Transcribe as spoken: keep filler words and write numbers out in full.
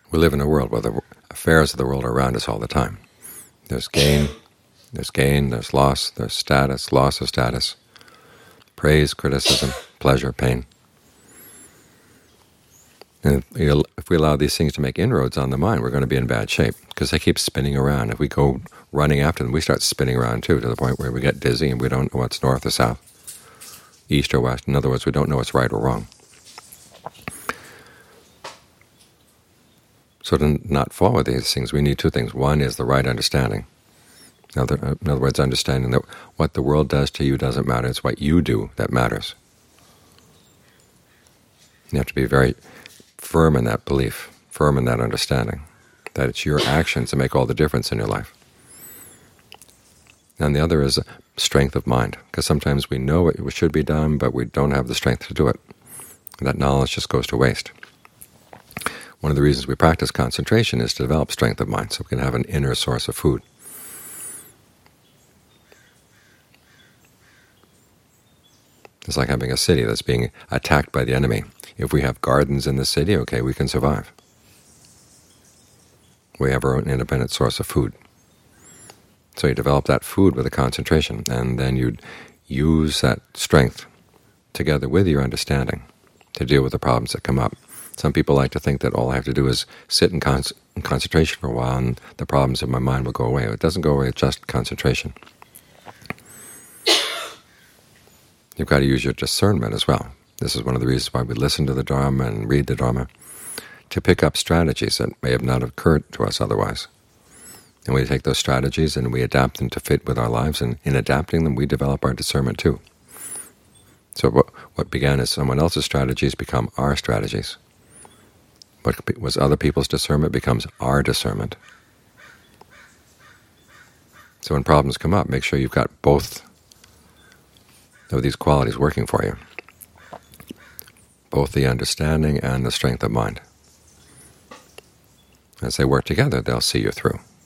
We live in a world where the affairs of the world are around us all the time. There's gain, there's gain, there's loss, there's status, loss of status, praise, criticism, pleasure, pain. And if we allow these things to make inroads on the mind, we're going to be in bad shape, because they keep spinning around. If we go running after them, we start spinning around too, to the point where we get dizzy and we don't know what's north or south, east or west. In other words, we don't know what's right or wrong. So to not fall with these things, we need two things. One is the right understanding. In other, in other words, understanding that what the world does to you doesn't matter. It's what you do that matters. You have to be very firm in that belief, firm in that understanding, that it's your actions that make all the difference in your life. And the other is strength of mind, because sometimes we know what should be done, but we don't have the strength to do it. And that knowledge just goes to waste. One of the reasons we practice concentration is to develop strength of mind, so we can have an inner source of food. It's like having a city that's being attacked by the enemy. If we have gardens in the city, okay, we can survive. We have our own independent source of food. So you develop that food with a concentration, and then you use that strength together with your understanding to deal with the problems that come up. Some people like to think that all I have to do is sit in, con in concentration for a while and the problems in my mind will go away. It doesn't go away with just concentration. You've got to use your discernment as well. This is one of the reasons why we listen to the Dharma and read the Dharma, to pick up strategies that may have not occurred to us otherwise. And we take those strategies and we adapt them to fit with our lives, and in adapting them we develop our discernment too. So what, what began as someone else's strategies become our strategies. What was other people's discernment becomes our discernment. So when problems come up, make sure you've got both of these qualities working for you, both the understanding and the strength of mind. As they work together, they'll see you through.